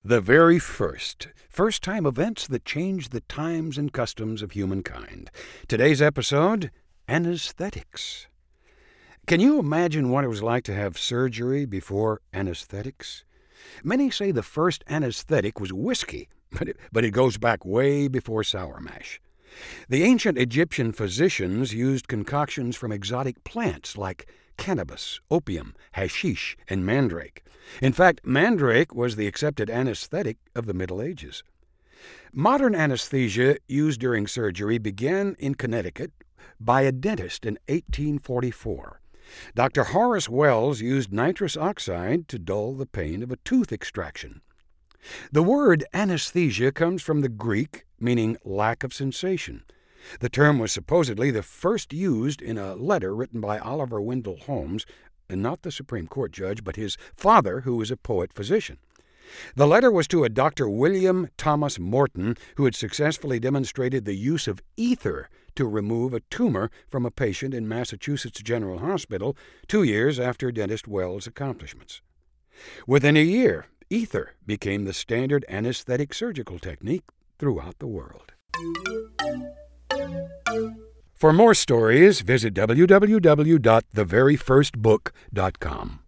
The very first-time events that changed the times and customs of humankind. Today's episode, anesthetics. Can you imagine what it was like to have surgery before anesthetics? Many say the first anesthetic was whiskey, but it goes back way before sour mash. The ancient Egyptian physicians used concoctions from exotic plants like cannabis, opium, hashish, and mandrake. In fact, mandrake was the accepted anesthetic of the Middle Ages. Modern anesthesia used during surgery began in Connecticut by a dentist in 1844. Dr. Horace Wells used nitrous oxide to dull the pain of a tooth extraction. The word anesthesia comes from the Greek, meaning lack of sensation. The term was supposedly the first used in a letter written by Oliver Wendell Holmes, not the Supreme Court judge, but his father, who was a poet-physician. The letter was to a Dr. William Thomas Morton, who had successfully demonstrated the use of ether to remove a tumor from a patient in Massachusetts General Hospital 2 years after dentist Wells' accomplishments. Within a year, ether became the standard anesthetic surgical technique throughout the world. For more stories, visit www.theveryfirstbook.com.